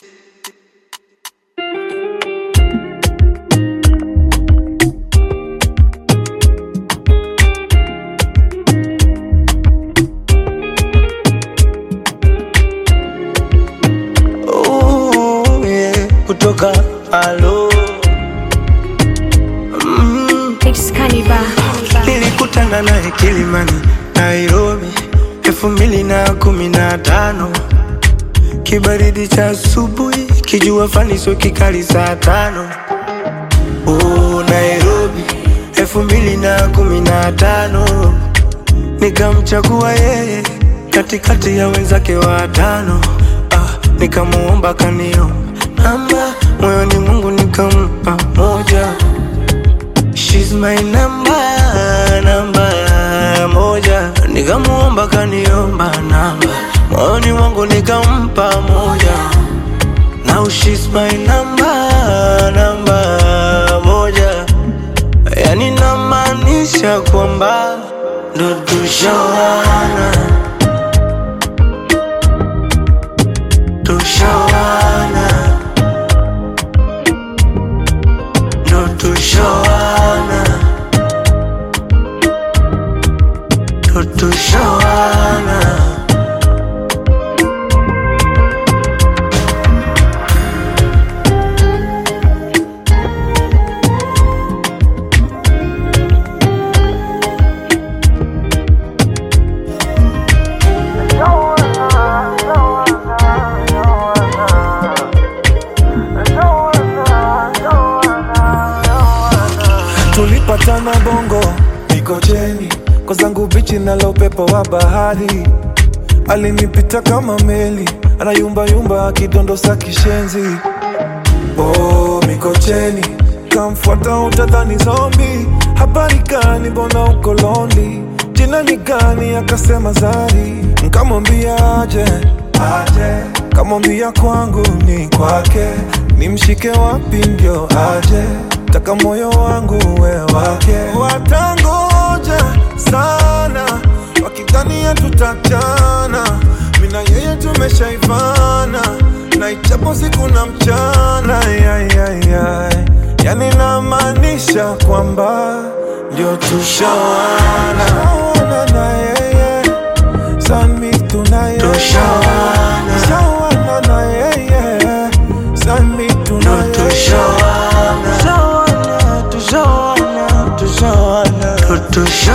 Kutoka alo nilikutana naye Kilimani, Nairobi 2015. Kibaridi cha asubuhi, kijua fani so kikali saa 5. Nairobi 2015. Nikamchagua yeye katikati ya wenzake watano. Nikamuomba kaniomba namba, moyoni Mungu nikampa moja. She's my number moja. Nikamuomba kaniomba namba, moyoni Mungu nikampa moja. Now she's my number moja. Yani namaanisha kwamba ndo tushawana. Tulipatana Bongo, Mikocheni, kwa zangu bichi na upepo wa bahari. Alinipita kama meli, anayumba yumba akidondosa kishenzi. Mikocheni, kamfuata utadhani zombie. Habari gani mbona uko lonely? Jina ni gani? Akasema Zari. Nikamwambia aje, kamwambia kwangu ni kwake. Nimshike wapi ndio aje? Taka moyo wangu we wake. Watangoja sana wakidhania tutachana. Mina yeye tumeshaivana, na ichapo siku na mchana. Yani namaanisha kwamba ndio tushawana. Tushawana na yeye, sami tunaye. Tushawana na yeye, sami tunaye. Tushawana.